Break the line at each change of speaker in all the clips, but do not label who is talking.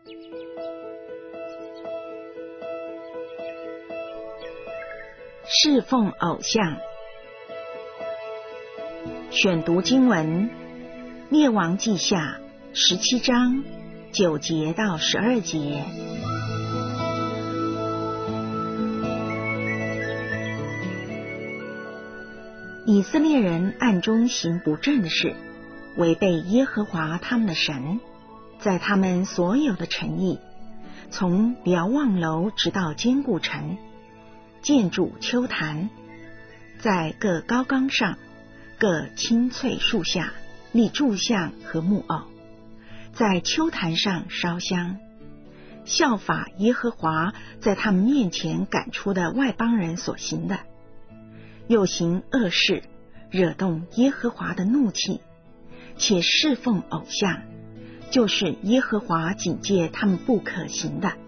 侍奉偶像。选读经文：列王记下17章9节到12节。以色列人暗中行不正的事，违背耶和华他们的神，在他们所有的城邑，从瞭望楼直到坚固城，建筑丘坛，在各高岗上、各青翠树下立柱像和木偶，在丘坛上烧香，效法耶和华在他们面前赶出的外邦人所行的，又行恶事，惹动耶和华的怒气，且侍奉偶像，就是耶和华警戒他们不可行的。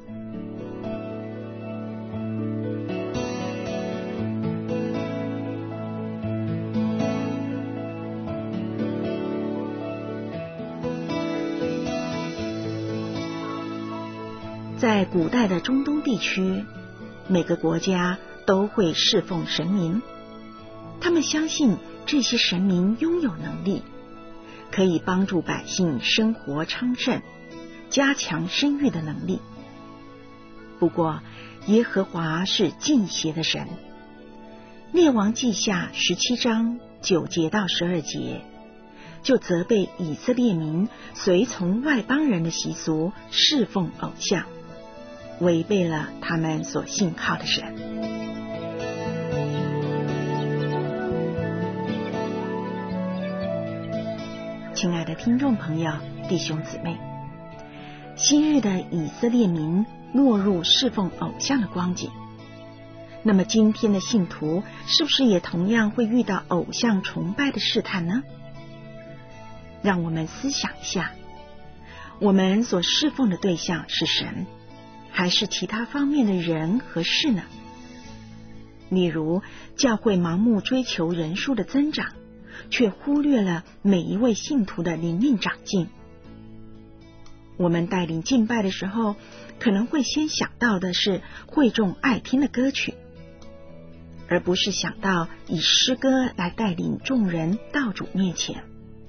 在古代的中东地区，每个国家都会侍奉神明，他们相信这些神明拥有能力，可以帮助百姓生活昌盛，加强生育的能力。不过耶和华是禁邪的神。列王记下17章9节到12节，就责备以色列民随从外邦人的习俗，侍奉偶像，违背了他们所信靠的神。亲爱的听众朋友、弟兄姊妹，昔日的以色列民落入侍奉偶像的光景，那么今天的信徒是不是也同样会遇到偶像崇拜的试探呢？让我们思想一下，我们所侍奉的对象是神，还是其他方面的人和事呢？例如，教会盲目追求人数的增长，却忽略了每一位信徒的灵命长进。我们带领敬拜的时候，可能会先想到的是会众爱听的歌曲，而不是想到以诗歌来带领众人到主面前。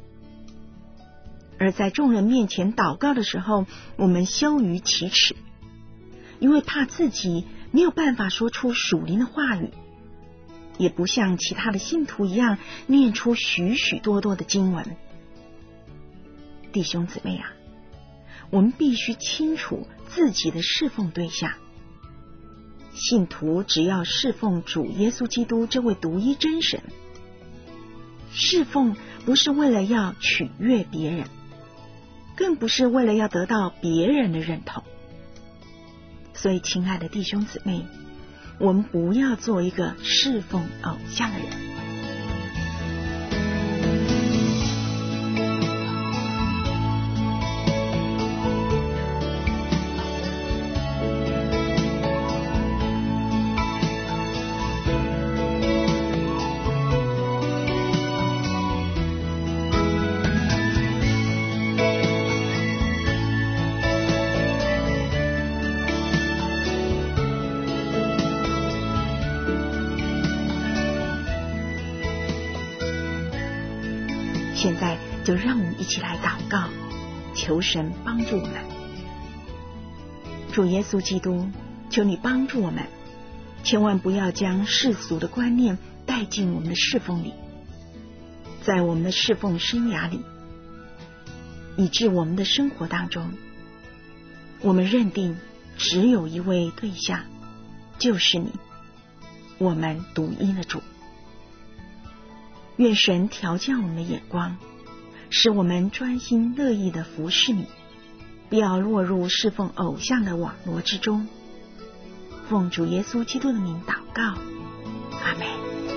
而在众人面前祷告的时候，我们羞于启齿，因为怕自己没有办法说出属灵的话语，也不像其他的信徒一样念出许许多多的经文。弟兄姊妹啊，我们必须清楚自己的侍奉对象。信徒只要侍奉主耶稣基督这位独一真神，侍奉不是为了要取悦别人，更不是为了要得到别人的认同。所以亲爱的弟兄姊妹，我们不要做一个侍奉偶像的人。现在就让我们一起来祷告，求神帮助我们。主耶稣基督，求你帮助我们，千万不要将世俗的观念带进我们的侍奉里，在我们的侍奉生涯里，以致我们的生活当中，我们认定只有一位对象，就是你，我们独一的主。愿神调教我们的眼光，使我们专心乐意的服侍你，不要落入侍奉偶像的网罗之中。奉主耶稣基督的名祷告，阿们。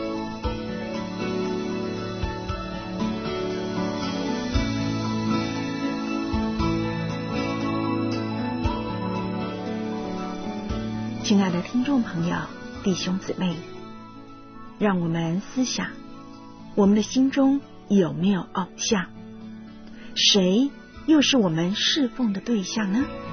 亲爱的听众朋友、弟兄姊妹，让我们思想，我们的心中有没有偶像？谁又是我们侍奉的对象呢？